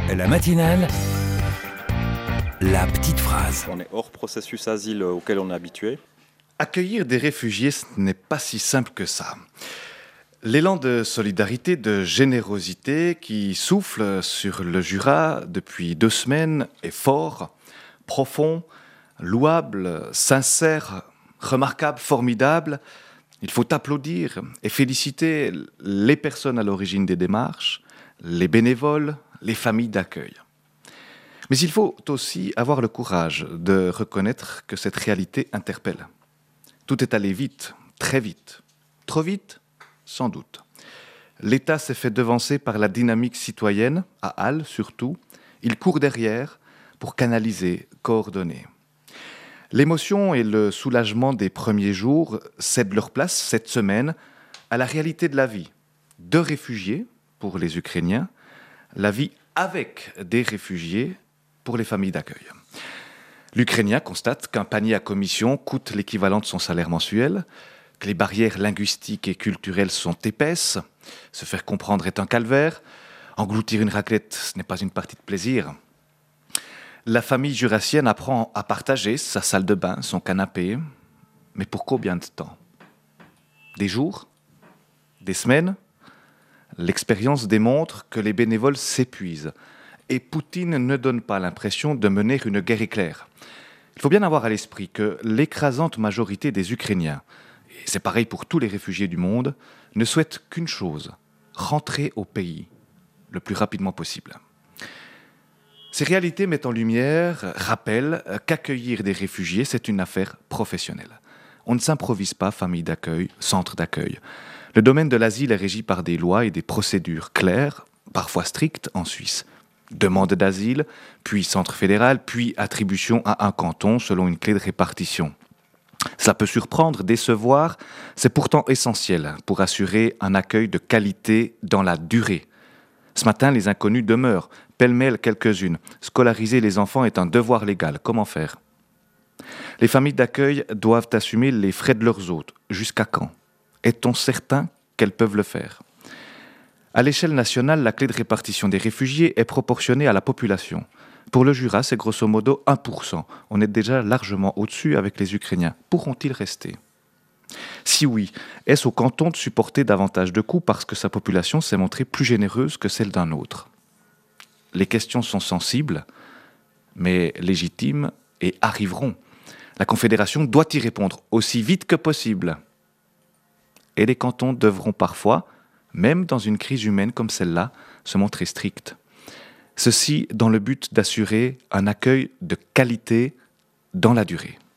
La matinale, la petite phrase. On est hors processus asile auquel on est habitué. Accueillir des réfugiés, ce n'est pas si simple que ça. L'élan de solidarité, de générosité qui souffle sur le Jura depuis 2 semaines est fort, profond, louable, sincère, remarquable, formidable. Il faut applaudir et féliciter les personnes à l'origine des démarches, les bénévoles, les familles d'accueil. Mais il faut aussi avoir le courage de reconnaître que cette réalité interpelle. Tout est allé vite, très vite. Trop vite, sans doute. L'État s'est fait devancer par la dynamique citoyenne, à Halle surtout. Il court derrière pour canaliser, coordonner. L'émotion et le soulagement des premiers jours cèdent leur place cette semaine à la réalité de la vie. De réfugiés pour les Ukrainiens, la vie avec des réfugiés pour les familles d'accueil. L'Ukrainien constate qu'un panier à commission coûte l'équivalent de son salaire mensuel, que les barrières linguistiques et culturelles sont épaisses, se faire comprendre est un calvaire, engloutir une raclette, ce n'est pas une partie de plaisir. La famille jurassienne apprend à partager sa salle de bain, son canapé, mais pour combien de temps ? Des jours ? Des semaines ? L'expérience démontre que les bénévoles s'épuisent et Poutine ne donne pas l'impression de mener une guerre éclair. Il faut bien avoir à l'esprit que l'écrasante majorité des Ukrainiens, et c'est pareil pour tous les réfugiés du monde, ne souhaitent qu'une chose, rentrer au pays le plus rapidement possible. Ces réalités mettent en lumière, rappellent qu'accueillir des réfugiés, c'est une affaire professionnelle. On ne s'improvise pas famille d'accueil, centre d'accueil. Le domaine de l'asile est régi par des lois et des procédures claires, parfois strictes en Suisse. Demande d'asile, puis centre fédéral, puis attribution à un canton selon une clé de répartition. Ça peut surprendre, décevoir, c'est pourtant essentiel pour assurer un accueil de qualité dans la durée. Ce matin, les inconnus demeurent, pêle-mêle quelques-unes. Scolariser les enfants est un devoir légal. Comment faire ? Les familles d'accueil doivent assumer les frais de leurs hôtes. Jusqu'à quand ? Est-on certain qu'elles peuvent le faire ? À l'échelle nationale, la clé de répartition des réfugiés est proportionnée à la population. Pour le Jura, c'est grosso modo 1%. On est déjà largement au-dessus avec les Ukrainiens. Pourront-ils rester ? Si oui, est-ce au canton de supporter davantage de coûts parce que sa population s'est montrée plus généreuse que celle d'un autre ? Les questions sont sensibles, mais légitimes et arriveront. La Confédération doit y répondre aussi vite que possible. Et les cantons devront parfois, même dans une crise humaine comme celle-là, se montrer stricts. Ceci dans le but d'assurer un accueil de qualité dans la durée.